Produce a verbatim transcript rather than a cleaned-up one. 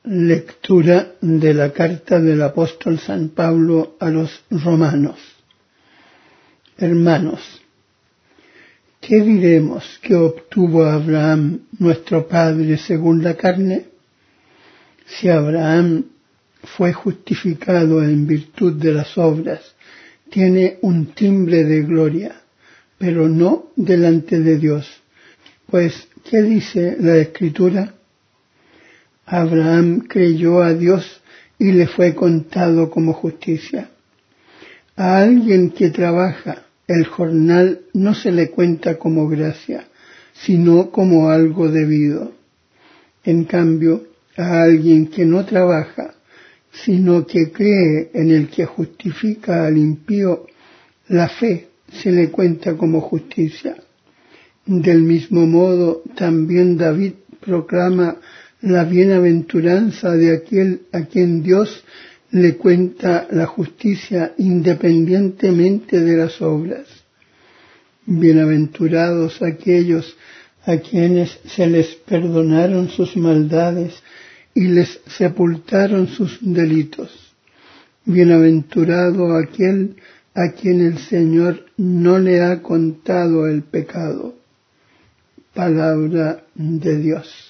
Lectura de la carta del apóstol San Pablo a los romanos. Hermanos, ¿qué diremos que obtuvo Abraham, nuestro padre, según la carne? Si Abraham fue justificado en virtud de las obras, tiene un timbre de gloria, pero no delante de Dios. Pues, ¿qué dice la Escritura? Abraham creyó a Dios y le fue contado como justicia. A alguien que trabaja, el jornal no se le cuenta como gracia, sino como algo debido. En cambio, a alguien que no trabaja, sino que cree en el que justifica al impío, la fe se le cuenta como justicia. Del mismo modo, también David proclama la bienaventuranza de aquel a quien Dios le cuenta la justicia independientemente de las obras. Bienaventurados aquellos a quienes se les perdonaron sus maldades y les sepultaron sus delitos. Bienaventurado aquel a quien el Señor no le ha contado el pecado. Palabra de Dios.